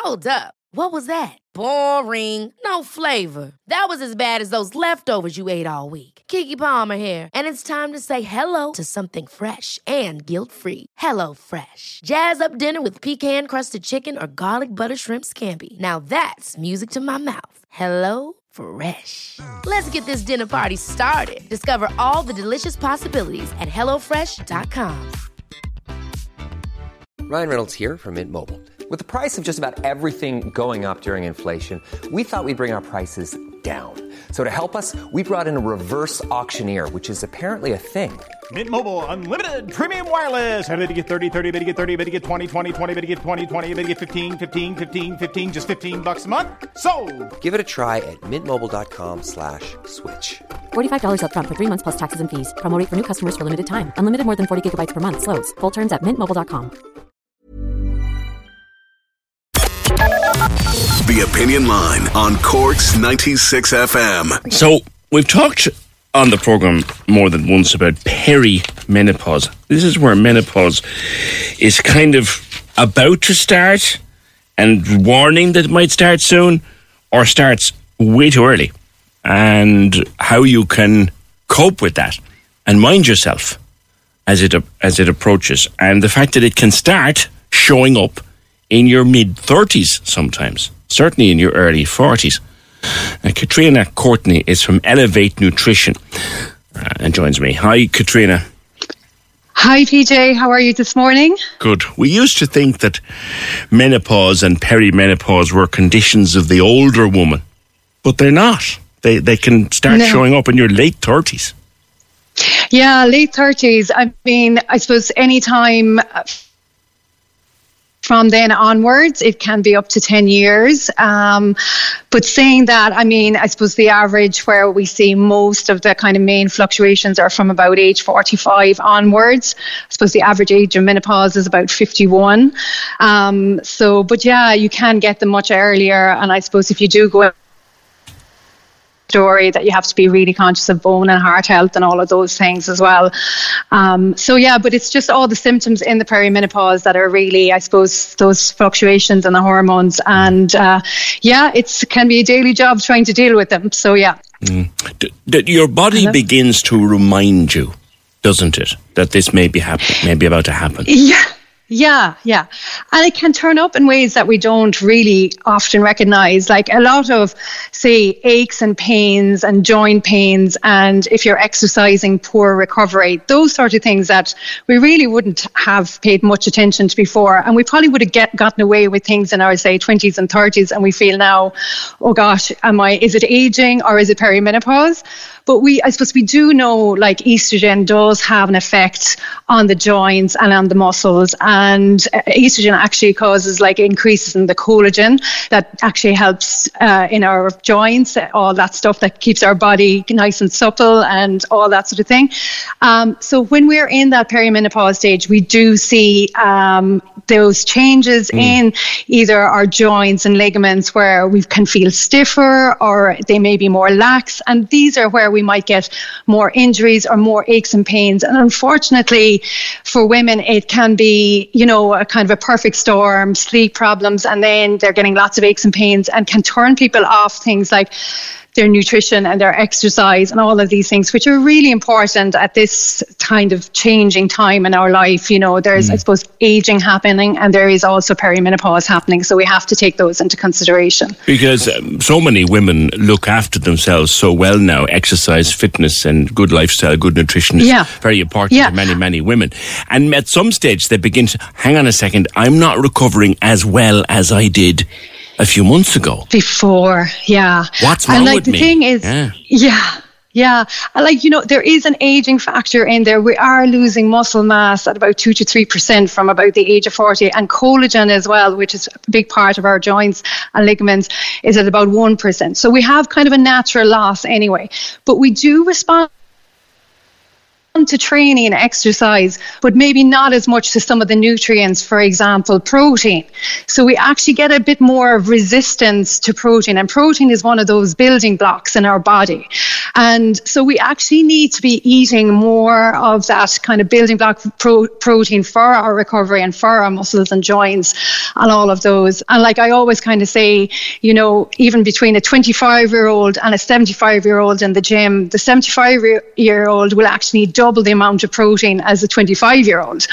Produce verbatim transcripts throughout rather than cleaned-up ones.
Hold up. What was that? Boring. No flavor. That was as bad as those leftovers you ate all week. Keke Palmer here, and it's time to say hello to something fresh and guilt-free. Hello Fresh. Jazz up dinner with pecan-crusted chicken or garlic butter shrimp scampi. Now that's music to my mouth. Hello Fresh. Let's get this dinner party started. Discover all the delicious possibilities at hello fresh dot com. Ryan Reynolds here from Mint Mobile. With the price of just about everything going up during inflation, we thought we'd bring our prices down. So to help us, we brought in a reverse auctioneer, which is apparently a thing. Mint Mobile Unlimited Premium Wireless. How to get thirty, thirty, how to get thirty, how to get twenty, twenty, twenty, how to get twenty, twenty, how to get fifteen, fifteen, fifteen, fifteen, just fifteen bucks a month? Sold! Give it a try at mintmobile.com slash switch. forty-five dollars up front for three months plus taxes and fees. Promo rate for new customers for limited time. Unlimited more than forty gigabytes per month. Slows full terms at mint mobile dot com. The Opinion Line on Cork's ninety-six F M. So, we've talked on the programme more than once about perimenopause. This is where menopause is kind of about to start and warning that it might start soon or starts way too early, and how you can cope with that and mind yourself as it as it approaches, and the fact that it can start showing up in your mid-thirties sometimes, certainly in your early forties. Uh, Katrina Courtney is from Elevate Nutrition uh, and joins me. Hi, Katrina. Hi, P J. How are you this morning? Good. We used to think that menopause and perimenopause were conditions of the older woman, but they're not. They they can start no. showing up in your late thirties. Yeah, late thirties. I mean, I suppose any time from then onwards, it can be up to ten years. Um, but saying that, I mean, I suppose the average where we see most of the kind of main fluctuations are from about age forty-five onwards. I suppose the average age of menopause is about fifty-one. Um, so, but yeah, you can get them much earlier. And I suppose if you do go story that you have to be really conscious of bone and heart health and all of those things as well. Um, so yeah, but it's just all the symptoms in the perimenopause that are really, I suppose, those fluctuations in the hormones. And uh, yeah, it can be a daily job trying to deal with them. So yeah. Mm. D- d- your body Hello? begins to remind you, doesn't it, that this may be happen- may be about to happen? Yeah. Yeah, yeah. And it can turn up in ways that we don't really often recognize, like a lot of, say, aches and pains and joint pains, and if you're exercising, poor recovery, those sort of things that we really wouldn't have paid much attention to before. And we probably would have get, gotten away with things in our, say, twenties and thirties, and we feel now, oh gosh, am I, is it aging or is it perimenopause? But we, I suppose we do know, like, estrogen does have an effect on the joints and on the muscles. And estrogen actually causes, like, increases in the collagen that actually helps uh, in our joints, all that stuff that keeps our body nice and supple and all that sort of thing. Um, so when we're in that perimenopause stage, we do see um, those changes mm. in either our joints and ligaments where we can feel stiffer or they may be more lax. And these are where we might get more injuries or more aches and pains. And unfortunately for women, it can be, you know, a kind of a perfect storm, sleep problems, and then they're getting lots of aches and pains, and can turn people off things like their nutrition and their exercise and all of these things, which are really important at this kind of changing time in our life. You know, there's, mm. I suppose, aging happening, and there is also perimenopause happening. So we have to take those into consideration. Because um, so many women look after themselves so well now. Exercise, fitness and good lifestyle, good nutrition is yeah. very important yeah. to many, many women. And at some stage they begin to, hang on a second, I'm not recovering as well as I did a few months ago. Before, yeah. What's wrong and like with the me? thing is, yeah. yeah. Yeah, like, you know, there is an aging factor in there. We are losing muscle mass at about two to three percent from about the age of forty, and collagen as well, which is a big part of our joints and ligaments, is at about one percent. So we have kind of a natural loss anyway, but we do respond to training and exercise, but maybe not as much to some of the nutrients, for example, protein. So we actually get a bit more resistance to protein, and protein is one of those building blocks in our body. And so we actually need to be eating more of that kind of building block pro- protein for our recovery and for our muscles and joints and all of those. And like I always kind of say, you know, even between a twenty-five year old and a seventy-five year old in the gym, the seventy-five year old will actually need double the amount of protein as a twenty-five year old.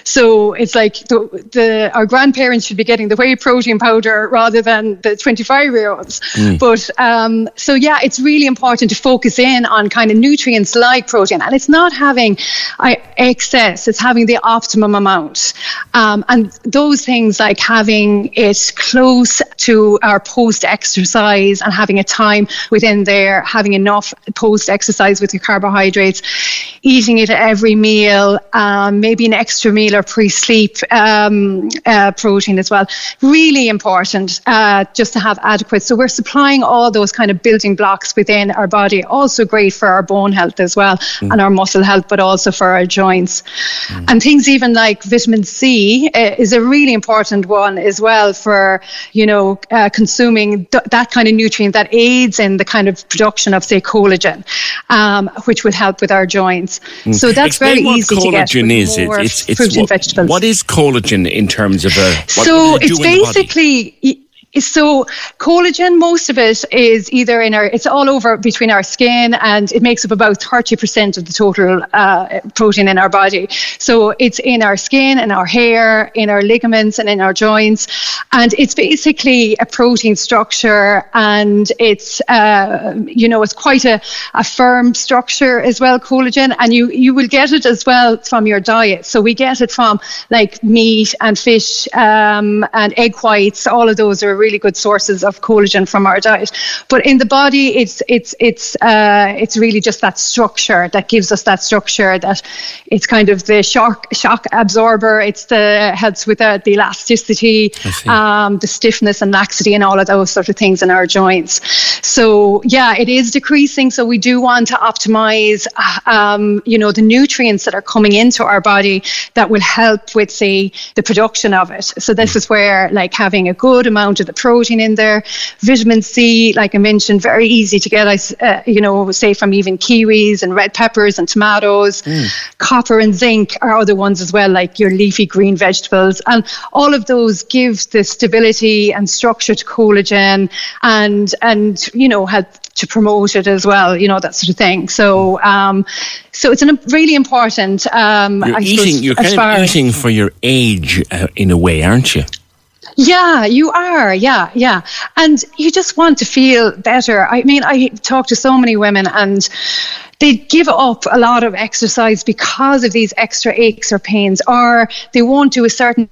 So it's like the, the our grandparents should be getting the whey protein powder rather than the twenty-five year olds. Mm. But um, so yeah, it's really important to focus in on kind of nutrients like protein, and it's not having uh, excess, it's having the optimum amount. Um, and those things like having it close to our post exercise and having a time within there, having enough post exercise with your carbohydrates, eating it at every meal, um, maybe an extra meal or pre-sleep um, uh, protein as well. Really important uh, just to have adequate. So we're supplying all those kind of building blocks within our body. Also great for our bone health as well, mm. and our muscle health, but also for our joints. Mm. And things even like vitamin C uh, is a really important one as well for, you know, uh, consuming th- that kind of nutrient that aids in the kind of production of, say, collagen, um, which will help with our joints. Mm. So that's Explain very easy to get. Collagen is. More it's, it's fruit what, and vegetables. What is collagen in terms of a? What, so what it's basically. So collagen, most of it is either in our, it's all over between our skin, and it makes up about thirty percent of the total uh, protein in our body. So it's in our skin, in our hair, in our ligaments and in our joints. And it's basically a protein structure, and it's, uh, you know, it's quite a, a firm structure as well, collagen. And you, you will get it as well from your diet. So we get it from like meat and fish um, and egg whites. All of those are really good sources of collagen from our diet. But in the body, it's it's it's uh, it's really just that structure that gives us that structure. That it's kind of the shock shock absorber. It's the helps with the, the elasticity, um, the stiffness and laxity, and all of those sort of things in our joints. So yeah, it is decreasing. So we do want to optimize, um, you know, the nutrients that are coming into our body that will help with, say, the production of it. So this is where like having a good amount of the protein in there. Vitamin C, like I mentioned, very easy to get, uh, you know, say from even kiwis and red peppers and tomatoes. Mm. Copper and zinc are other ones as well, like your leafy green vegetables. And all of those give the stability and structure to collagen, and, and you know, help to promote it as well, you know, that sort of thing. So, um, so it's a really important. Um, you're I eating, suppose, you're kind of eating for your age, uh, in a way, aren't you? Yeah, you are. Yeah, yeah. And you just want to feel better. I mean, I talk to so many women, and they give up a lot of exercise because of these extra aches or pains, or they won't do a certain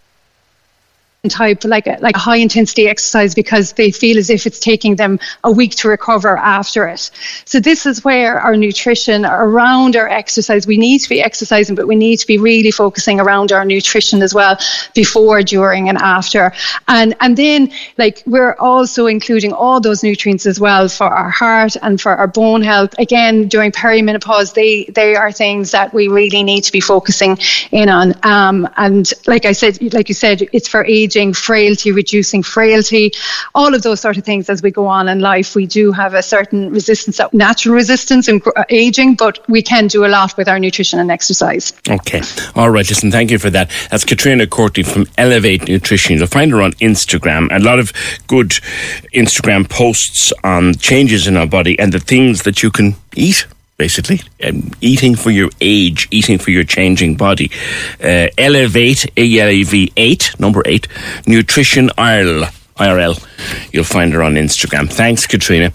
type like a, like a high intensity exercise because they feel as if it's taking them a week to recover after it. So this is where our nutrition around our exercise, we need to be exercising, but we need to be really focusing around our nutrition as well, before, during and after. And and then like we're also including all those nutrients as well for our heart and for our bone health. Again, during perimenopause, they they are things that we really need to be focusing in on. Um, and like I said, like you said, it's for aging, frailty, reducing frailty, all of those sort of things. As we go on in life, we do have a certain resistance, natural resistance in aging, but we can do a lot with our nutrition and exercise. Okay. All right. Listen, thank you for that. That's Katrina Courtney from Elevate Nutrition. You'll find her on Instagram. A lot of good Instagram posts on changes in our body and the things that you can eat. Basically, um, eating for your age, eating for your changing body. Uh, Elevate, E L E V eight, number eight, Nutrition I R L. You'll find her on Instagram. Thanks, Katrina.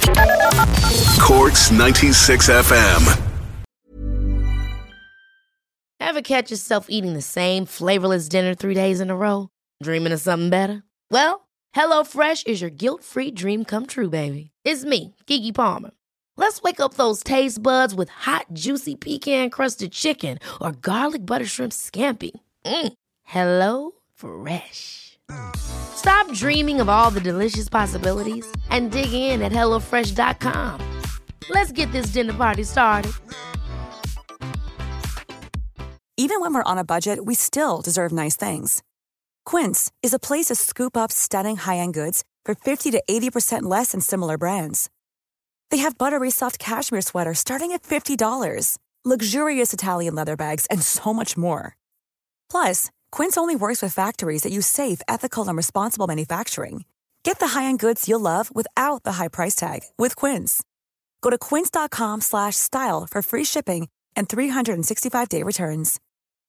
Corks ninety-six F M. Ever catch yourself eating the same flavorless dinner three days in a row? Dreaming of something better? Well, HelloFresh is your guilt-free dream come true, baby. It's me, Keke Palmer. Let's wake up those taste buds with hot, juicy pecan-crusted chicken or garlic butter shrimp scampi. Mm. Hello Fresh. Stop dreaming of all the delicious possibilities and dig in at hello fresh dot com. Let's get this dinner party started. Even when we're on a budget, we still deserve nice things. Quince is a place to scoop up stunning high-end goods for fifty to eighty percent less than similar brands. They have buttery soft cashmere sweaters starting at fifty dollars, luxurious Italian leather bags, and so much more. Plus, Quince only works with factories that use safe, ethical, and responsible manufacturing. Get the high-end goods you'll love without the high price tag with Quince. Go to quince.com slash style for free shipping and three sixty-five day returns.